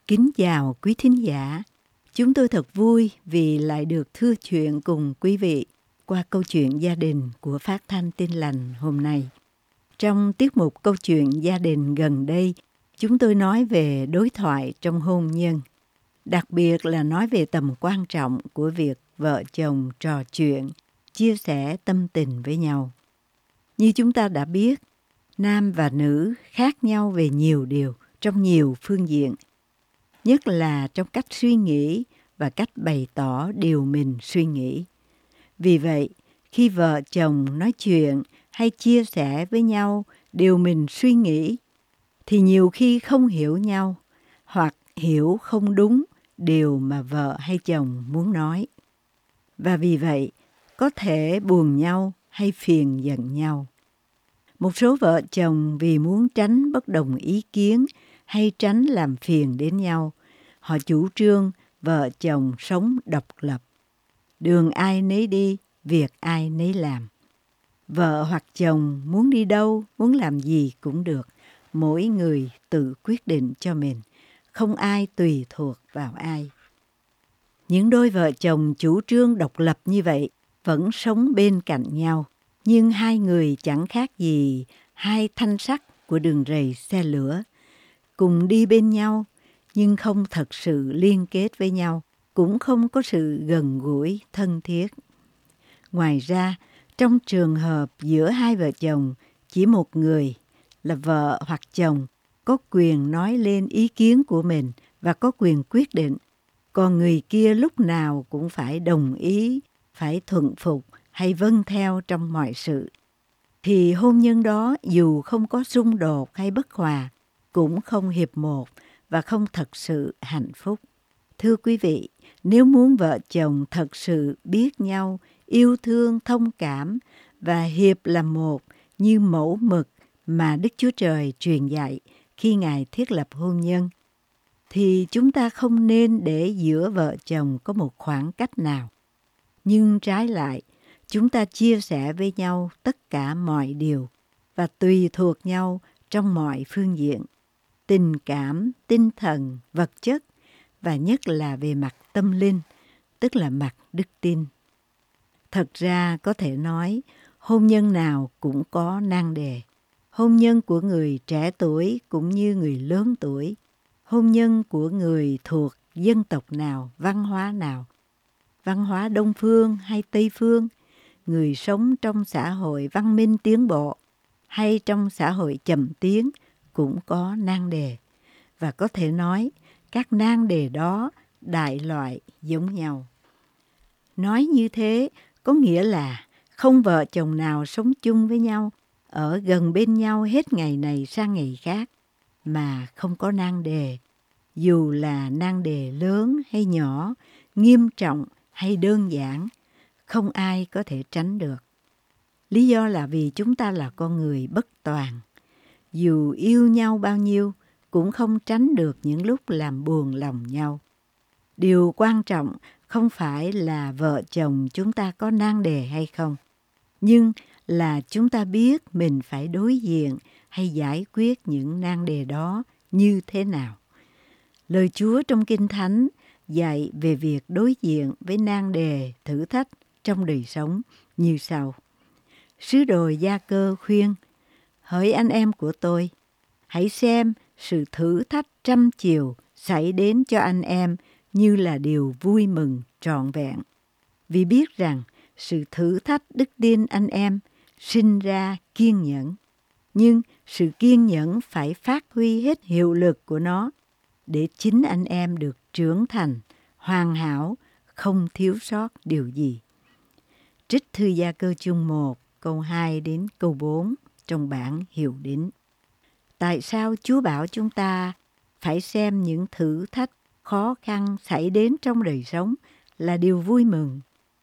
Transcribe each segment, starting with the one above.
Kính chào quý thính giả. Chúng tôi thật vui vì lại được thưa chuyện cùng quý vị qua câu chuyện gia đình của Phát thanh Tin Lành hôm nay. Trong tiết mục câu chuyện gia đình gần đây, chúng tôi nói về đối thoại trong hôn nhân. Đặc biệt là nói về tầm quan trọng của việc vợ chồng trò chuyện, chia sẻ tâm tình với nhau. Như chúng ta đã biết, nam và nữ khác nhau về nhiều điều trong nhiều phương diện, nhất là trong cách suy nghĩ và cách bày tỏ điều mình suy nghĩ. Vì vậy, khi vợ chồng nói chuyện hay chia sẻ với nhau điều mình suy nghĩ, thì nhiều khi không hiểu nhau hoặc hiểu không đúng điều mà vợ hay chồng muốn nói. Và vì vậy, có thể buồn nhau hay phiền giận nhau. Một số vợ chồng vì muốn tránh bất đồng ý kiến hay tránh làm phiền đến nhau, họ chủ trương vợ chồng sống độc lập. Đường ai nấy đi, việc ai nấy làm. Vợ hoặc chồng muốn đi đâu, muốn làm gì cũng được. Mỗi người tự quyết định cho mình, không ai tùy thuộc vào ai. Những đôi vợ chồng chủ trương độc lập như vậy vẫn sống bên cạnh nhau, nhưng hai người chẳng khác gì hai thanh sắt của đường rầy xe lửa, cùng đi bên nhau nhưng không thật sự liên kết với nhau, cũng không có sự gần gũi thân thiết. Ngoài ra, trong trường hợp giữa hai vợ chồng, chỉ một người là vợ hoặc chồng có quyền nói lên ý kiến của mình và có quyền quyết định, còn người kia lúc nào cũng phải đồng ý, phải thuận phục hay vâng theo trong mọi sự, thì hôn nhân đó dù không có xung đột hay bất hòa, cũng không hiệp một và không thật sự hạnh phúc. Thưa quý vị, nếu muốn vợ chồng thật sự biết nhau, yêu thương, thông cảm và hiệp làm một như mẫu mực mà Đức Chúa Trời truyền dạy khi Ngài thiết lập hôn nhân, thì chúng ta không nên để giữa vợ chồng có một khoảng cách nào. Nhưng trái lại, chúng ta chia sẻ với nhau tất cả mọi điều và tùy thuộc nhau trong mọi phương diện, tình cảm, tinh thần, vật chất và nhất là về mặt tâm linh, tức là mặt đức tin. Thật ra có thể nói, hôn nhân nào cũng có nan đề. Hôn nhân của người trẻ tuổi cũng như người lớn tuổi, hôn nhân của người thuộc dân tộc nào, văn hóa Đông phương hay Tây phương, người sống trong xã hội văn minh tiến bộ hay trong xã hội chậm tiến cũng có nan đề. Và có thể nói, các nan đề đó đại loại giống nhau. Nói như thế có nghĩa là không vợ chồng nào sống chung với nhau, ở gần bên nhau hết ngày này sang ngày khác, mà không có nan đề, dù là nan đề lớn hay nhỏ, nghiêm trọng hay đơn giản, không ai có thể tránh được. Lý do là vì chúng ta là con người bất toàn. Dù yêu nhau bao nhiêu, cũng không tránh được những lúc làm buồn lòng nhau. Điều quan trọng không phải là vợ chồng chúng ta có nan đề hay không, nhưng là chúng ta biết mình phải đối diện hay giải quyết những nan đề đó như thế nào. Lời Chúa trong Kinh Thánh dạy về việc đối diện với nan đề thử thách trong đời sống như sau. Sứ đồ Gia-cơ khuyên: hỡi anh em của tôi, hãy xem sự thử thách trăm chiều xảy đến cho anh em như là điều vui mừng trọn vẹn. Vì biết rằng sự thử thách đức tin anh em sinh ra kiên nhẫn. Nhưng sự kiên nhẫn phải phát huy hết hiệu lực của nó để chính anh em được trưởng thành, hoàn hảo, không thiếu sót điều gì. Trích thư Gia-cơ chương 1, câu 2 đến câu 4 trong bản Hiệu Đính. Tại sao Chúa bảo chúng ta phải xem những thử thách khó khăn xảy đến trong đời sống là điều vui mừng?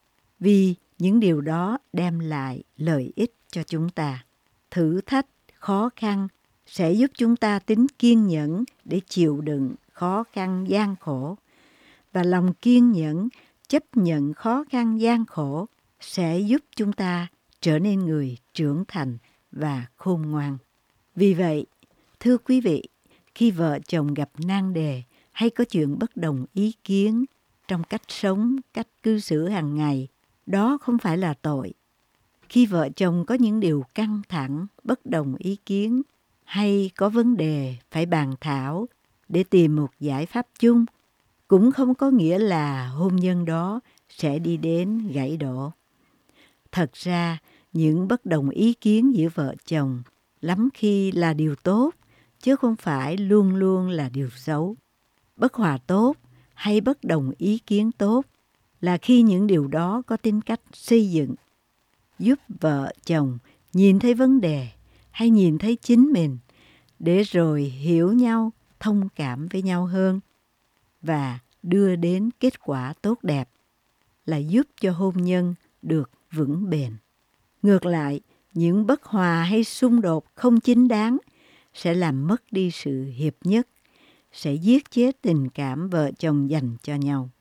Vì những điều đó đem lại lợi ích cho chúng ta. Thử thách, khó khăn sẽ giúp chúng ta tính kiên nhẫn để chịu đựng khó khăn gian khổ. Và lòng kiên nhẫn, chấp nhận khó khăn gian khổ sẽ giúp chúng ta trở nên người trưởng thành và khôn ngoan. Vì vậy, thưa quý vị, khi vợ chồng gặp nan đề hay có chuyện bất đồng ý kiến trong cách sống, cách cư xử hàng ngày, đó không phải là tội. Khi vợ chồng có những điều căng thẳng, bất đồng ý kiến hay có vấn đề phải bàn thảo để tìm một giải pháp chung, cũng không có nghĩa là hôn nhân đó sẽ đi đến gãy đổ. Thật ra, những bất đồng ý kiến giữa vợ chồng lắm khi là điều tốt, chứ không phải luôn luôn là điều xấu. Bất hòa tốt hay bất đồng ý kiến tốt là khi những điều đó có tính cách xây dựng, giúp vợ chồng nhìn thấy vấn đề hay nhìn thấy chính mình, để rồi hiểu nhau, thông cảm với nhau hơn và đưa đến kết quả tốt đẹp, là giúp cho hôn nhân được vững bền. Ngược lại, những bất hòa hay xung đột không chính đáng sẽ làm mất đi sự hiệp nhất, sẽ giết chết tình cảm vợ chồng dành cho nhau.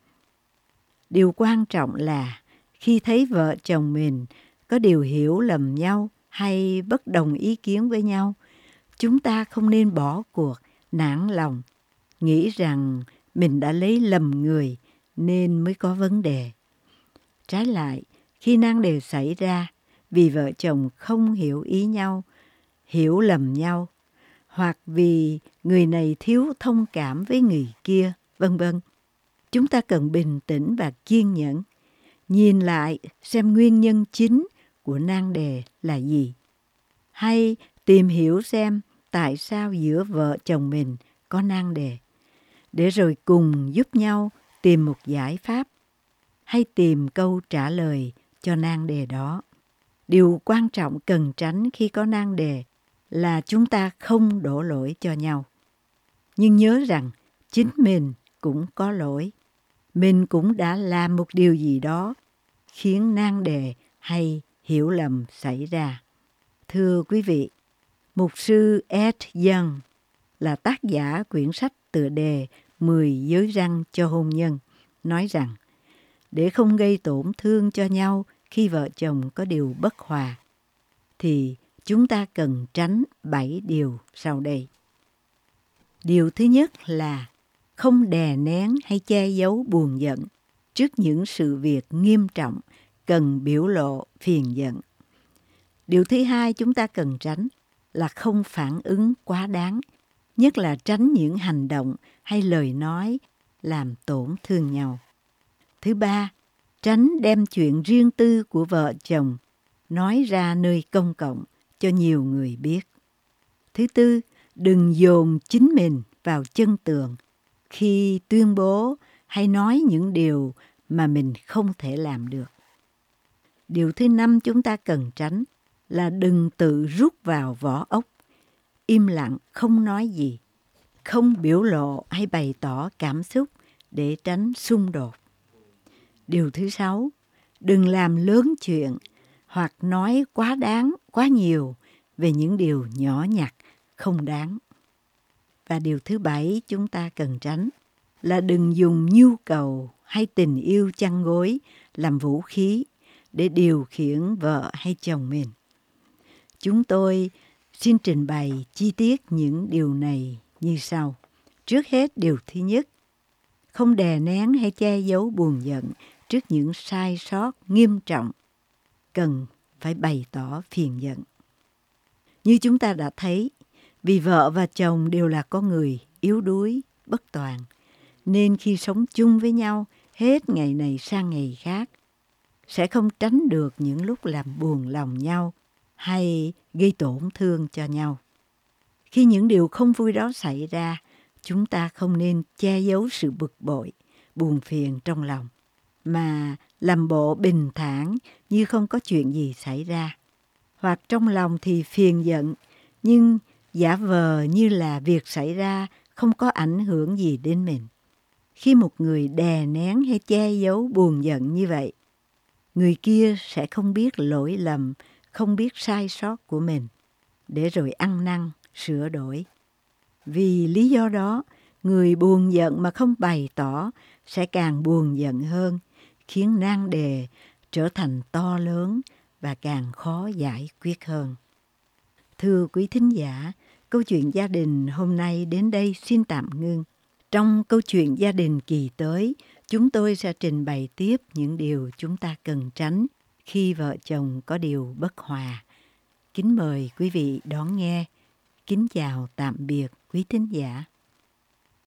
Điều quan trọng là khi thấy vợ chồng mình có điều hiểu lầm nhau hay bất đồng ý kiến với nhau, chúng ta không nên bỏ cuộc, nản lòng, nghĩ rằng mình đã lấy lầm người nên mới có vấn đề. Trái lại, khi nan đề xảy ra vì vợ chồng không hiểu ý nhau, hiểu lầm nhau, hoặc vì người này thiếu thông cảm với người kia, vân vân, chúng ta cần bình tĩnh và kiên nhẫn, nhìn lại xem nguyên nhân chính của nan đề là gì, hay tìm hiểu xem tại sao giữa vợ chồng mình có nan đề, để rồi cùng giúp nhau tìm một giải pháp hay tìm câu trả lời cho nan đề đó. Điều quan trọng cần tránh khi có nan đề là chúng ta không đổ lỗi cho nhau. Nhưng nhớ rằng chính mình cũng có lỗi. Mình cũng đã làm một điều gì đó khiến nan đề hay hiểu lầm xảy ra. Thưa quý vị, mục sư Ed Young là tác giả quyển sách tựa đề 10 giới răn cho hôn nhân, nói rằng để không gây tổn thương cho nhau khi vợ chồng có điều bất hòa, thì chúng ta cần tránh 7 điều sau đây. Điều thứ nhất là không đè nén hay che giấu buồn giận trước những sự việc nghiêm trọng cần biểu lộ phiền giận. Điều thứ hai chúng ta cần tránh là không phản ứng quá đáng, nhất là tránh những hành động hay lời nói làm tổn thương nhau. Thứ ba, tránh đem chuyện riêng tư của vợ chồng nói ra nơi công cộng cho nhiều người biết. Thứ tư, đừng dồn chính mình vào chân tường khi tuyên bố hay nói những điều mà mình không thể làm được. Điều thứ năm chúng ta cần tránh là đừng tự rút vào vỏ ốc, im lặng không nói gì, không biểu lộ hay bày tỏ cảm xúc để tránh xung đột. Điều thứ sáu, đừng làm lớn chuyện hoặc nói quá đáng, quá nhiều về những điều nhỏ nhặt, không đáng. Và điều thứ bảy chúng ta cần tránh là đừng dùng nhu cầu hay tình yêu chăn gối làm vũ khí để điều khiển vợ hay chồng mình. Chúng tôi xin trình bày chi tiết những điều này như sau. Trước hết, điều thứ nhất, không đè nén hay che giấu buồn giận trước những sai sót nghiêm trọng cần phải bày tỏ phiền giận. Như chúng ta đã thấy, vì vợ và chồng đều là con người yếu đuối, bất toàn, nên khi sống chung với nhau hết ngày này sang ngày khác, sẽ không tránh được những lúc làm buồn lòng nhau hay gây tổn thương cho nhau. Khi những điều không vui đó xảy ra, chúng ta không nên che giấu sự bực bội, buồn phiền trong lòng, mà làm bộ bình thản như không có chuyện gì xảy ra. Hoặc trong lòng thì phiền giận, nhưng giả vờ như là việc xảy ra không có ảnh hưởng gì đến mình. Khi một người đè nén hay che giấu buồn giận như vậy, người kia sẽ không biết lỗi lầm, không biết sai sót của mình, để rồi ăn năn, sửa đổi. Vì lý do đó, người buồn giận mà không bày tỏ sẽ càng buồn giận hơn, khiến nan đề trở thành to lớn và càng khó giải quyết hơn. Thưa quý thính giả, câu chuyện gia đình hôm nay đến đây xin tạm ngưng. Trong câu chuyện gia đình kỳ tới, chúng tôi sẽ trình bày tiếp những điều chúng ta cần tránh khi vợ chồng có điều bất hòa. Kính mời quý vị đón nghe. Kính chào tạm biệt quý thính giả.